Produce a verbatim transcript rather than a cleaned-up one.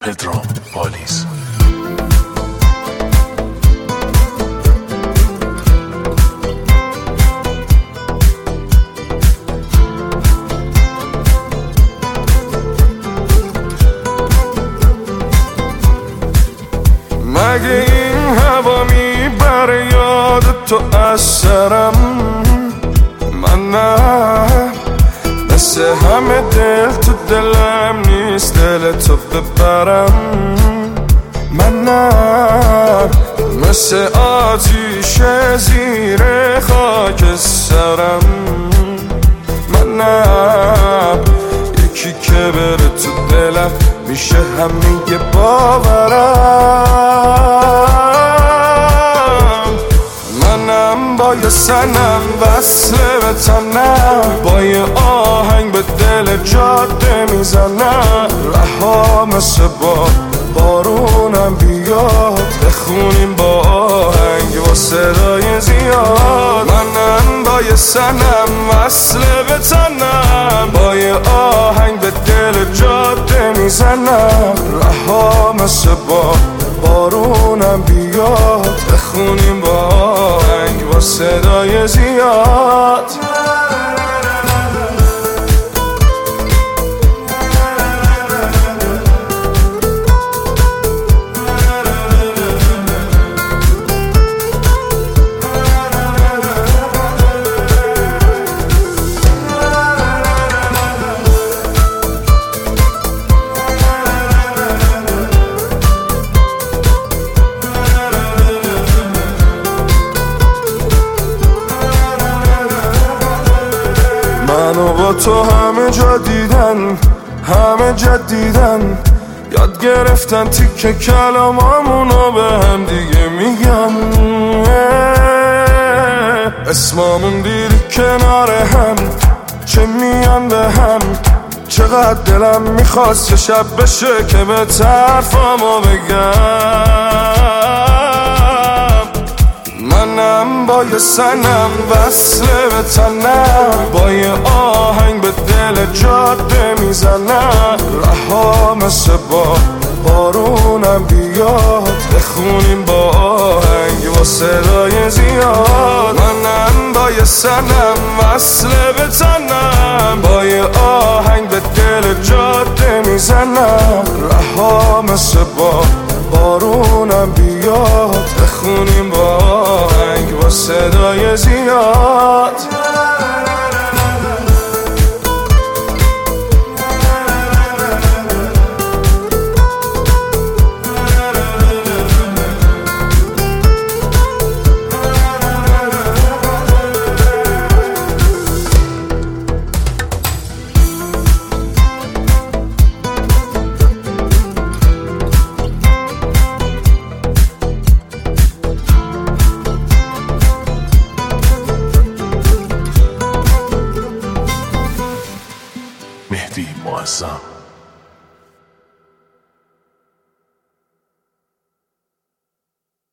پدرام پالیز. مگه این هوا میبره یاد تو از سرم؟ من نه، مثل همه دل تو دلم نیست دل تو ببرم. من نه، مثل آتیش زیر خاک سرم. من نه، یکی که بره تو دلم میشه همه باورم. منم با یه سنم وصله به تنم، با یه آهنگ به دل جاده میزنم. رها مثل با بارونم بیاد، بخونیم با آهنگ با صدای زیاد. منم با یه سنم وصله به تنم، با یه آهنگ به دل جاده میزنم. رها مثل با بارونم بیاد، بخونیم با آهنگ با صدای زیاد. منو با تو همه جا دیدن، همه جا دیدن، یاد گرفتن تیکه کلامامونو به هم دیگه میگن. اسمامون دیدی کنار هم، چه میان به هم. چقدر دلم میخواست یه شب بشه که به طرفامو بگم. منم با یه سنم وصله به تنم، با یه آهنگ به دل جاده میزنم. رها مثل با بارونم بیاد، بخونیم با آهنگ با صدای زیاد. منم با یه سنم وصله به تنم، با یه آهنگ به دل جاده میزنم. رها مثل با بارونم بیاد، بخونیم با آهنگ با صدای زیاد. مهدی معظم.